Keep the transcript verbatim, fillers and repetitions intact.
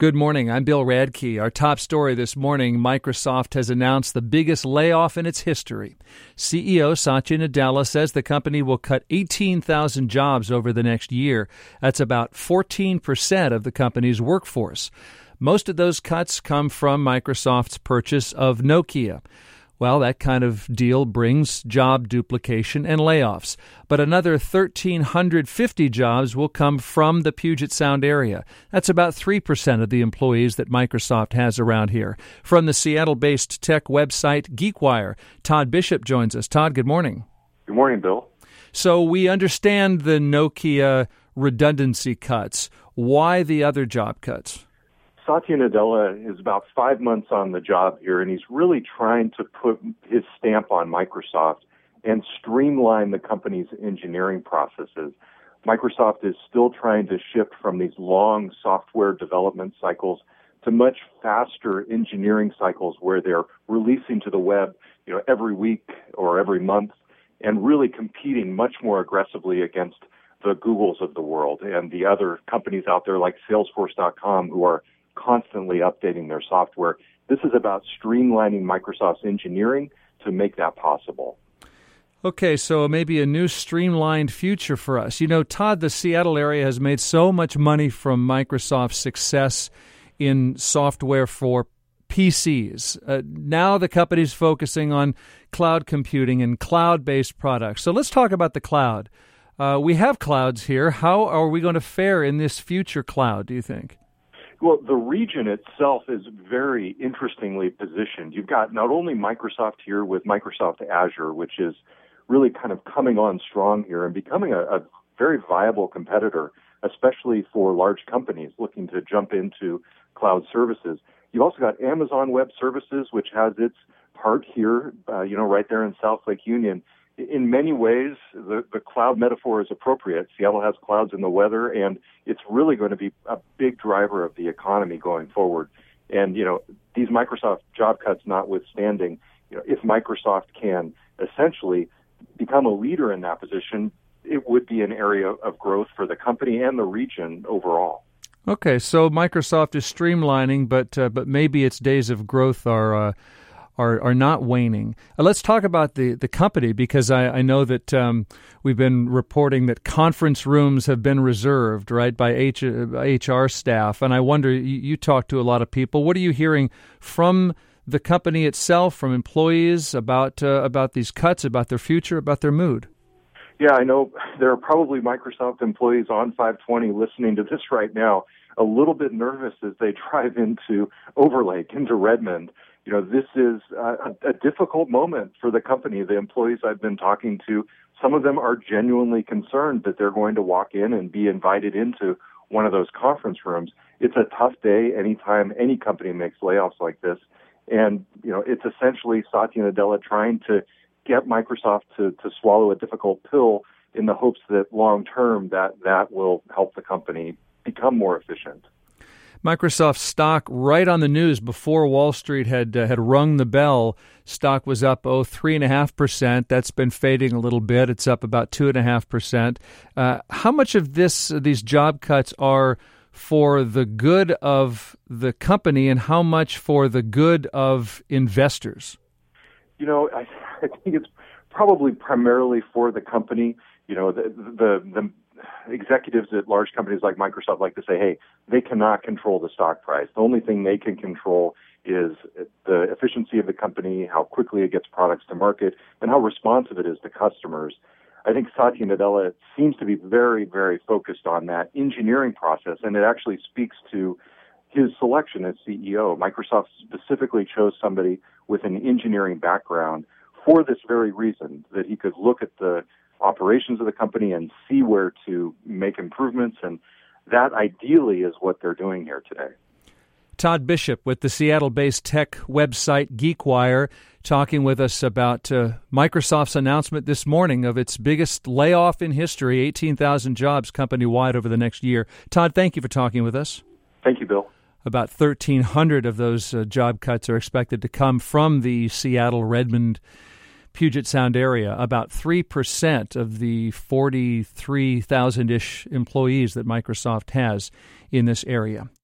Good morning. I'm Bill Radke. Our top story this morning, Microsoft has announced the biggest layoff in its history. C E O Satya Nadella says the company will cut eighteen thousand jobs over the next year. That's about fourteen percent of the company's workforce. Most of those cuts come from Microsoft's purchase of Nokia. Well, that kind of deal brings job duplication and layoffs. But another one thousand three hundred fifty jobs will come from the Puget Sound area. That's about three percent of the employees that Microsoft has around here. From the Seattle-based tech website GeekWire, Todd Bishop joins us. Todd, good morning. Good morning, Bill. So we understand the Nokia redundancy cuts. Why the other job cuts? Satya Nadella is about five months on the job here, and he's really trying to put his stamp on Microsoft and streamline the company's engineering processes. Microsoft is still trying to shift from these long software development cycles to much faster engineering cycles where they're releasing to the web, you know, every week or every month, and really competing much more aggressively against the Googles of the world and the other companies out there like Salesforce dot com who are constantly updating their software. This is about streamlining Microsoft's engineering to make that possible. Okay, so maybe a new streamlined future for us. You know, Todd, the Seattle area has made so much money from Microsoft's success in software for P Cs. Uh, now the company's focusing on cloud computing and cloud-based products. So let's talk about the cloud. Uh, we have clouds here. How are we going to fare in this future cloud, do you think? Well, the region itself is very interestingly positioned. You've got not only Microsoft here with Microsoft Azure, which is really kind of coming on strong here and becoming a, a very viable competitor, especially for large companies looking to jump into cloud services. You've also got Amazon Web Services, which has its part here, uh, you know, right there in South Lake Union. In many ways, the, the cloud metaphor is appropriate. Seattle has clouds in the weather, and it's really going to be a big driver of the economy going forward. And, you know, these Microsoft job cuts notwithstanding, you know, if Microsoft can essentially become a leader in that position, it would be an area of growth for the company and the region overall. Okay, so Microsoft is streamlining, but uh, but maybe its days of growth are uh, are are not waning. Uh, let's talk about the, the company, because I, I know that um, we've been reporting that conference rooms have been reserved, right, by H, H R staff. And I wonder, you, you talk to a lot of people. What are you hearing from the company itself, from employees about uh, about these cuts, about their future, about their mood? Yeah, I know there are probably Microsoft employees on five twenty listening to this right now, a little bit nervous as they drive into Overlake, into Redmond. You know, this is a, a difficult moment for the company. The employees I've been talking to, some of them are genuinely concerned that they're going to walk in and be invited into one of those conference rooms. It's a tough day anytime any company makes layoffs like this. And, you know, it's essentially Satya Nadella trying to get Microsoft to, to swallow a difficult pill in the hopes that long term that that will help the company become more efficient. Microsoft stock right on the news before Wall Street had uh, had rung the bell. Stock was up, oh, three point five percent. That's been fading a little bit. It's up about two point five percent. Uh, how much of this these job cuts are for the good of the company and how much for the good of investors? You know, I, I think it's probably primarily for the company. You know, the the, the executives at large companies like Microsoft like to say, hey, they cannot control the stock price. The only thing they can control is the efficiency of the company, how quickly it gets products to market, and how responsive it is to customers. I think Satya Nadella seems to be very, very focused on that engineering process, and it actually speaks to his selection as C E O. Microsoft specifically chose somebody with an engineering background for this very reason, that he could look at the operations of the company and see where to make improvements, and that ideally is what they're doing here today. Todd Bishop with the Seattle-based tech website GeekWire talking with us about uh, Microsoft's announcement this morning of its biggest layoff in history, eighteen thousand jobs company-wide over the next year. Todd, thank you for talking with us. Thank you, Bill. About thirteen hundred of those uh, job cuts are expected to come from the Seattle, Redmond, Puget Sound area. About three percent of the forty-three thousand-ish employees that Microsoft has in this area.